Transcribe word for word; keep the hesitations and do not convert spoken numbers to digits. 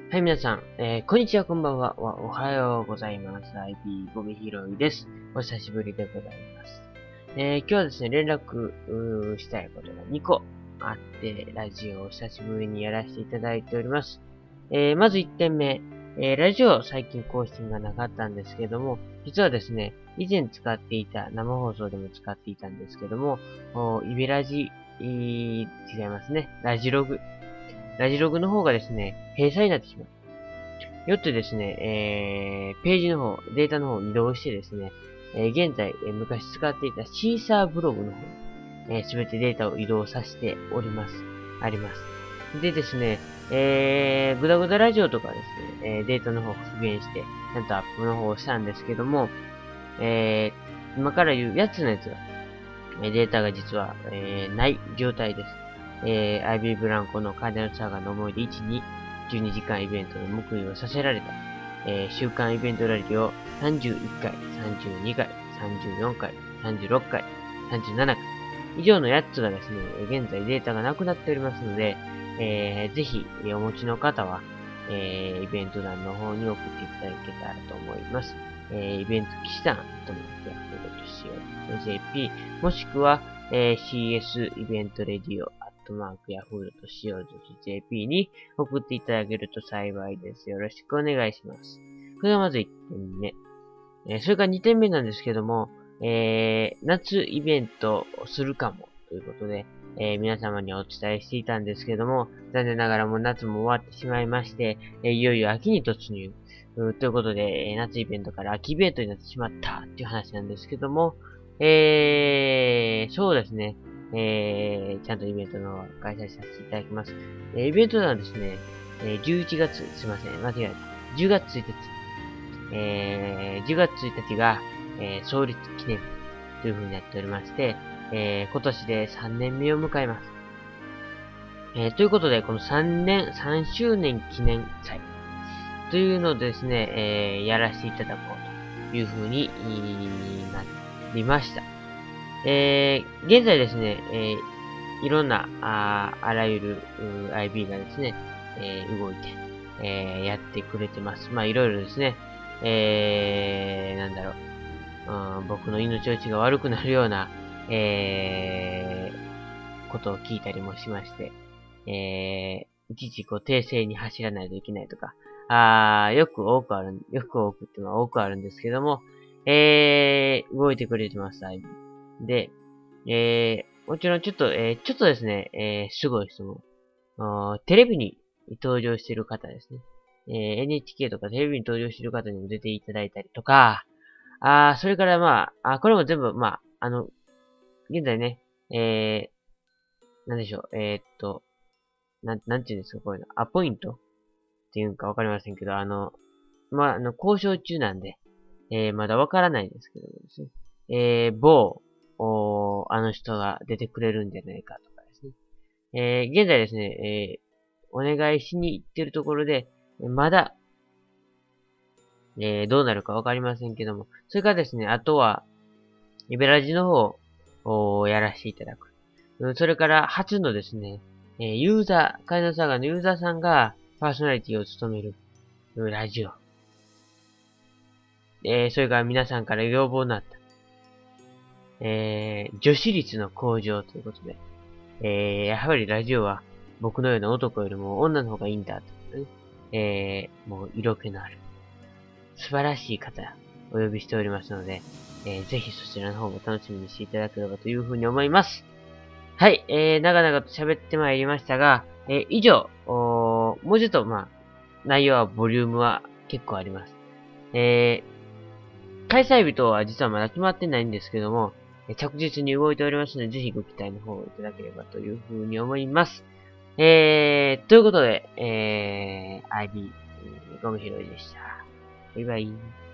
はい、皆さん、えー、こんにちは、こんばんは、おはようございます。アイビー ゴミ拾いです。お久しぶりでございます。えー、今日はですね、連絡したいことがにこあって、ラジオを久しぶりにやらせていただいております。えー、まずいってんめ、えー、ラジオ最近更新がなかったんですけども、実はですね、以前使っていた、生放送でも使っていたんですけども、イベラジ、違いますね、ラジログ。ラジログの方がですね、閉鎖になってしまう。よってですね、えー、ページの方、データの方に移動してですね、えー、現在、えー、昔使っていたシーサーブログの方に、す、え、べ、てデータを移動させております。あります。でですね、えー、グダグダラジオとかですね、えー、データの方を復元して、ちゃんとアップの方をしたんですけども、えー、今から言うやつのやつが、データが実は、えー、ない状態です。えー、アイビー ブランコのカーディナルサーガーの思い出いち、に、じゅうにじかんイベントの報いをさせられた、えー、週間イベントラリーをさんじゅういっかい、さんじゅうにかい、さんじゅうよんかい、さんじゅうろっかい、さんじゅうななかい、以上のやっつがですね、現在データがなくなっておりますので、えー、ぜひ、お持ちの方は、えー、イベント欄の方に送っていただけたらと思います。えー、イベント騎士団ともヤフードとしよう ジェーピー、もしくは、えー、シーエス イベントレディオ、アットマークヤフードとしよう ジェーピー に送っていただけると幸いです。よろしくお願いします。これがまずいってんめ。えー、それからにてんめなんですけども、えー、夏イベントをするかもということで、えー、皆様にお伝えしていたんですけども、残念ながらもう夏も終わってしまいまして、えー、いよいよ秋に突入。ということで、夏イベントから秋イベントになってしまったっていう話なんですけども、えー、そうですね、えー、ちゃんとイベントの方を開催させていただきます。えー、イベントはですね、えー、じゅういちがつ、すいません、間違えた。じゅうがつついたち、えー、じゅうがつついたちが、えー、創立記念日という風になっておりまして、えー、今年でさんねんめを迎えます。えー、ということで、このさんねん、さんしゅうねん記念祭というのをですね、えー、やらせていただこうという風になりました。えー、現在ですね、えー、いろんな、ああらゆる アイビー がですね、えー、動いて、えー、やってくれてます。まあ、いろいろですね、えー、なんだろう、うん、僕の命のちが悪くなるような、えー、ことを聞いたりもしまして、えー、いちいちこう訂正に走らないといけないとか、あー、よく多くある、よく多くっていうのは多くあるんですけども、えー、動いてくれてます、アイビー。で、えー、もちろんちょっと、えー、ちょっとですね、えー、すごい人も、テレビに登場している方ですね。えー、エヌエイチケー とかテレビに登場している方にも出ていただいたりとか、あー、それからまあ、あ、これも全部、まあ、あの、現在ね、えー、なんでしょう、えー、っと、なん、なんていうんですか、こういうの、アポイントっていうんかわかりませんけど、あの、まあ、あの、交渉中なんで、えー、まだわからないんですけどもですね。えー、某、おあの人が出てくれるんじゃないかとかですね。えー、現在ですね、えー、お願いしに行ってるところで、まだ、えー、どうなるかわかりませんけども、それからですね、あとは、イベラジの方をやらせていただく。それから、初のですね、えー、ユーザー、カイナサガのユーザーさんがパーソナリティを務めるラジオ。えー、それから皆さんから要望のあった、えー、女子率の向上ということで、えー、やはりラジオは僕のような男よりも女の方がいいんだということで、ね、えー、もう色気のある素晴らしい方お呼びしておりますので、えー、ぜひそちらの方も楽しみにしていただければというふうに思います。はい、えー、長々と喋ってまいりましたが、えー、以上、もうちょっとまあ、内容はボリュームは結構あります。えー、開催日とは実はまだ決まってないんですけども、着実に動いておりますので、ぜひご期待の方をいただければというふうに思います。えー、ということで、えー、アイビー、ゴミ拾いでした。バイバイ。